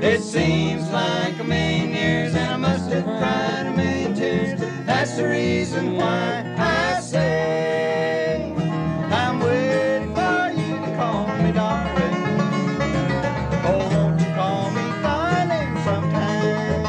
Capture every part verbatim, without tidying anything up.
It seems like a million years, and I must have cried a million tears. That's the reason why I say I'm waiting for you to call me darling. Oh, won't you call me darling sometime?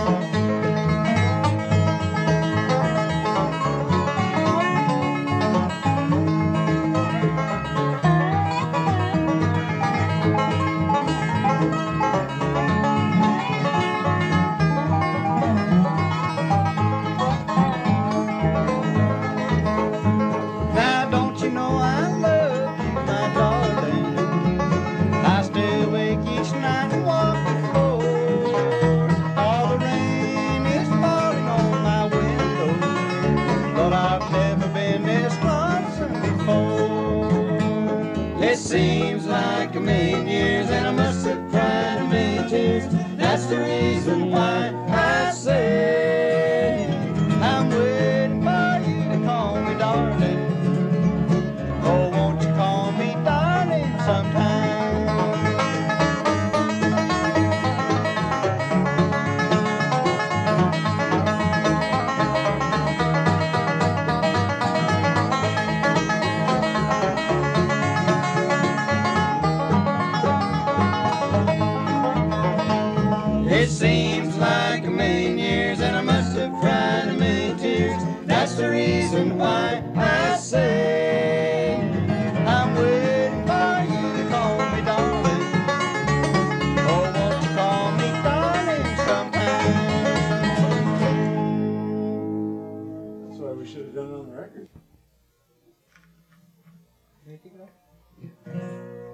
Now don't you know I love you, my darling? I stay awake each night and walk the floor. All the rain is falling on my window, but I've never been this lonesome before. It seems like a million years, and I must have cried a million tears. That's the reason why I say I'm waiting for you to call me darling. Oh, won't you call me darling sometime? It seems like a million years, and I must have cried a million tears. That's the reason why I say I'm waiting for you to call me darling. Oh, won't you call me darling sometime? That's why we should have done it on the record.